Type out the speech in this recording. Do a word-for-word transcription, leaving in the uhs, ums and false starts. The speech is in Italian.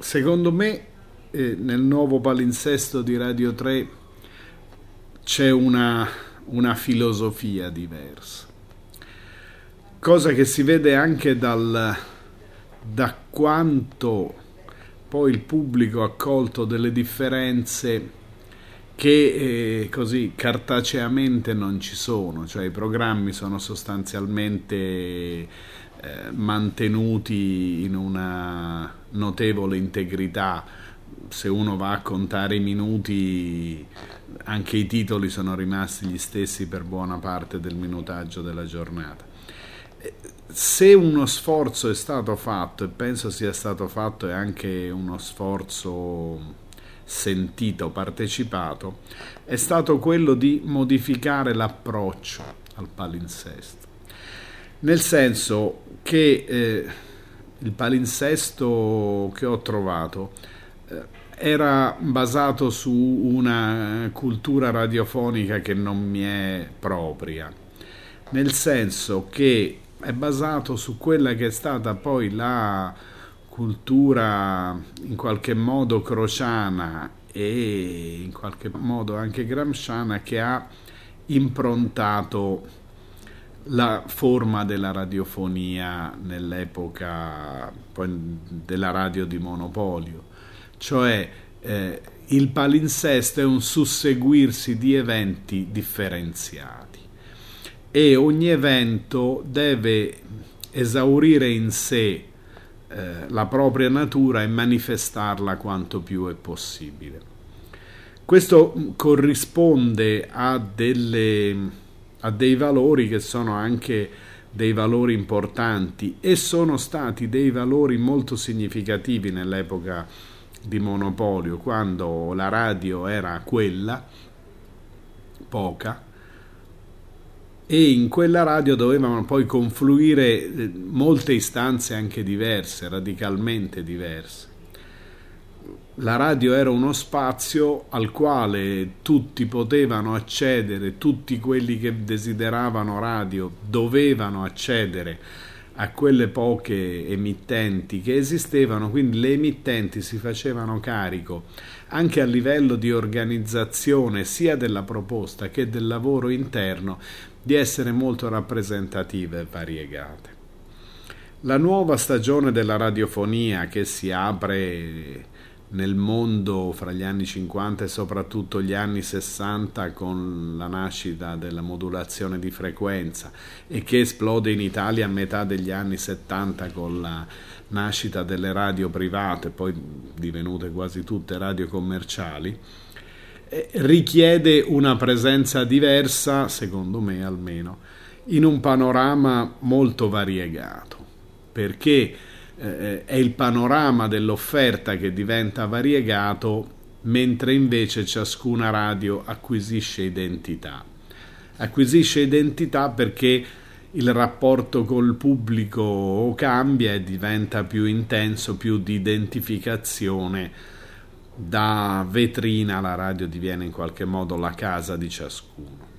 secondo me eh, nel nuovo palinsesto di Radio tre c'è una, una filosofia diversa, cosa che si vede anche dal, da quanto poi il pubblico ha colto delle differenze che eh, così cartaceamente non ci sono, cioè i programmi sono sostanzialmente eh, mantenuti in una notevole integrità. Se uno va a contare i minuti, anche i titoli sono rimasti gli stessi per buona parte del minutaggio della giornata. Se uno sforzo è stato fatto, e penso sia stato fatto, e anche uno sforzo sentito, partecipato, è stato quello di modificare l'approccio al palinsesto, nel senso che eh, il palinsesto che ho trovato eh, era basato su una cultura radiofonica che non mi è propria, nel senso che è basato su quella che è stata poi la cultura in qualche modo crociana e in qualche modo anche gramsciana, che ha improntato la forma della radiofonia nell'epoca poi della radio di monopolio, cioè eh, il palinsesto è un susseguirsi di eventi differenziati e ogni evento deve esaurire in sé Eh, la propria natura e manifestarla quanto più è possibile. Questo corrisponde a, delle, a dei valori che sono anche dei valori importanti e sono stati dei valori molto significativi nell'epoca di monopolio, quando la radio era quella, poca, e in quella radio dovevano poi confluire molte istanze anche diverse, radicalmente diverse. La radio era uno spazio al quale tutti potevano accedere, tutti quelli che desideravano radio dovevano accedere a quelle poche emittenti che esistevano, quindi le emittenti si facevano carico anche a livello di organizzazione sia della proposta che del lavoro interno di essere molto rappresentative e variegate. La nuova stagione della radiofonia che si apre nel mondo fra gli anni cinquanta e soprattutto gli anni sessanta con la nascita della modulazione di frequenza e che esplode in Italia a metà degli anni settanta con la nascita delle radio private, poi divenute quasi tutte radio commerciali, richiede una presenza diversa, secondo me almeno, in un panorama molto variegato, perché eh, è il panorama dell'offerta che diventa variegato, mentre invece ciascuna radio acquisisce identità. Acquisisce identità perché il rapporto col pubblico cambia e diventa più intenso, più di identificazione. Da vetrina la radio diviene in qualche modo la casa di ciascuno.